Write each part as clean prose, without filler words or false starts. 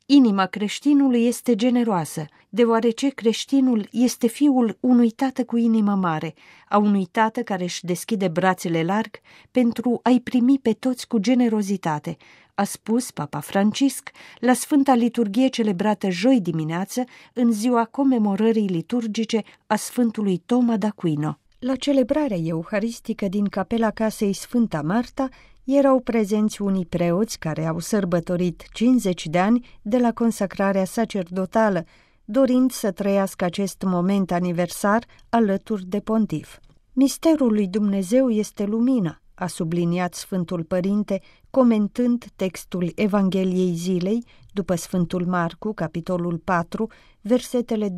Inima creștinului este generoasă, deoarece creștinul este fiul unui tată cu inimă mare, a unui tată care își deschide brațele larg pentru a-i primi pe toți cu generozitate, a spus Papa Francisc la Sfânta Liturghie celebrată joi dimineață în ziua comemorării liturgice a Sfântului Toma d'Aquino. La celebrarea euharistică din capela casei Sfânta Marta erau prezenți unii preoți care au sărbătorit 50 de ani de la consacrarea sacerdotală, dorind să trăiască acest moment aniversar alături de pontif. Misterul lui Dumnezeu este lumina, a subliniat Sfântul Părinte, comentând textul Evangheliei zilei, după Sfântul Marcu, capitolul 4, versetele 21-25,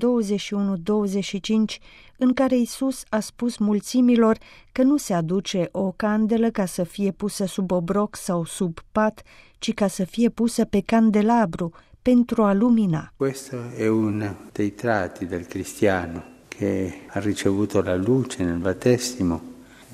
în care Iisus a spus mulțimilor că nu se aduce o candelă ca să fie pusă sub obroc sau sub pat, ci ca să fie pusă pe candelabru pentru a lumina. Questo è uno dei tratti del cristiano che ha ricevuto la luce nel battesimo.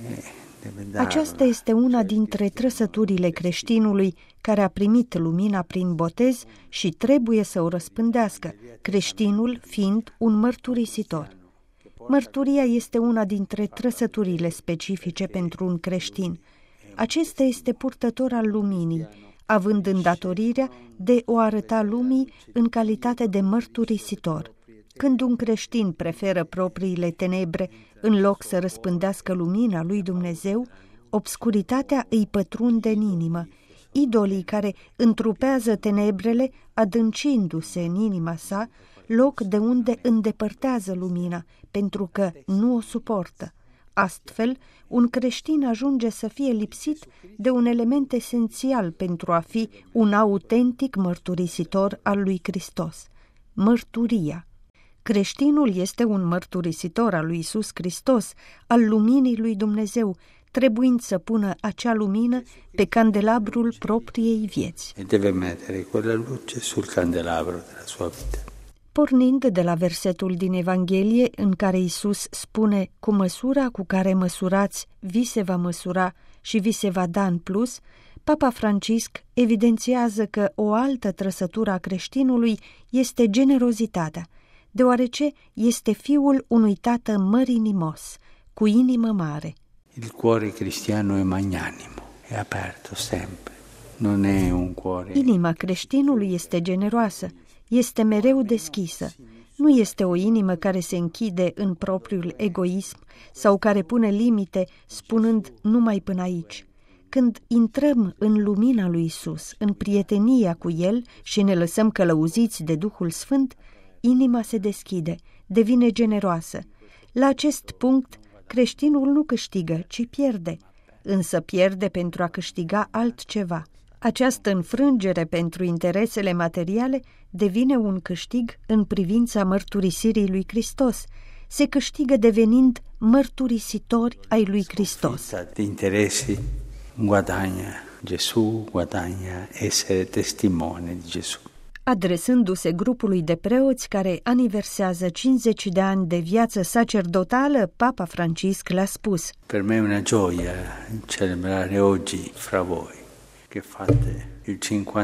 Aceasta este una dintre trăsăturile creștinului care a primit lumina prin botez și trebuie să o răspândească, creștinul fiind un mărturisitor. Mărturia este una dintre trăsăturile specifice pentru un creștin. Acesta este purtător al luminii, având îndatorirea de o arăta lumii în calitate de mărturisitor. Când un creștin preferă propriile tenebre în loc să răspândească lumina lui Dumnezeu, obscuritatea îi pătrunde în inimă. Idolii care întrupează tenebrele, adâncindu-se în inima sa, loc de unde îndepărtează lumina, pentru că nu o suportă. Astfel, un creștin ajunge să fie lipsit de un element esențial pentru a fi un autentic mărturisitor al lui Hristos: mărturia. Creștinul este un mărturisitor al lui Iisus Hristos, al luminii lui Dumnezeu, trebuind să pună acea lumină pe candelabrul propriei vieți. E deve mettere quella luce sul candelabro della sua vita. Pornind de la versetul din Evanghelie în care Iisus spune: cu măsura cu care măsurați, vi se va măsura și vi se va da în plus, Papa Francisc evidențiază că o altă trăsătură a creștinului este generozitatea, deoarece este fiul unui tată mărinimos, cu inimă mare. Il cuore cristiano è magnanimo, è aperto sempre. Non è un cuore. Inima creștinului este generoasă, este mereu deschisă. Nu este o inimă care se închide în propriul egoism sau care pune limite spunând numai până aici. Când intrăm în lumina lui Isus, în prietenia cu El și ne lăsăm călăuziți de Duhul Sfânt, inima se deschide, devine generoasă. La acest punct, creștinul nu câștigă, ci pierde, însă pierde pentru a câștiga altceva. Această înfrângere pentru interesele materiale devine un câștig în privința mărturisirii lui Hristos. Se câștigă devenind mărturisitori ai lui Hristos. De interesi guadagna Gesù, guadagna essere testimone di Gesù. Adresându-se grupului de preoți care aniversează 50 de ani de viață sacerdotală, Papa Francisc le-a spus: Per me è una gioia celebrare oggi fra voi che fate il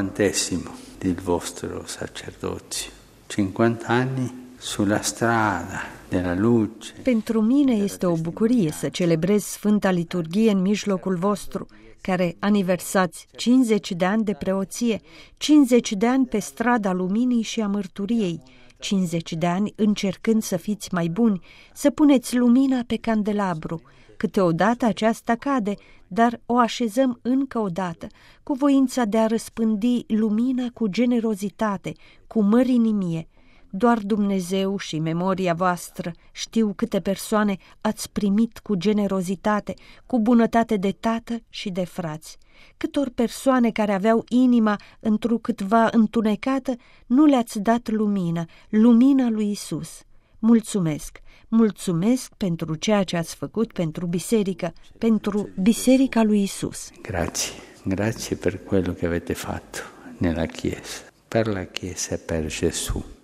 50° del vostro sacerdozio. 50 anni sulla strada della luce. Pentru mine este o bucurie să celebrez Sfânta Liturghie în mijlocul vostru, care aniversați 50 de ani de preoție, 50 de ani pe strada luminii și a mărturiei, 50 de ani încercând să fiți mai buni, să puneți lumina pe candelabru. Câteodată aceasta cade, dar o așezăm încă o dată, cu voința de a răspândi lumina cu generozitate, cu mărinimie. Doar Dumnezeu și memoria voastră știu câte persoane ați primit cu generozitate, cu bunătate de tată și de frați. Câtor persoane care aveau inima întrucâtva întunecată, nu le-ați dat lumină, lumina lui Isus. Mulțumesc! Mulțumesc pentru ceea ce ați făcut pentru biserică, pentru Biserica lui Isus. Grazie per quello che avete fatto nella Chiesa, per la Chiesa e per Gesù.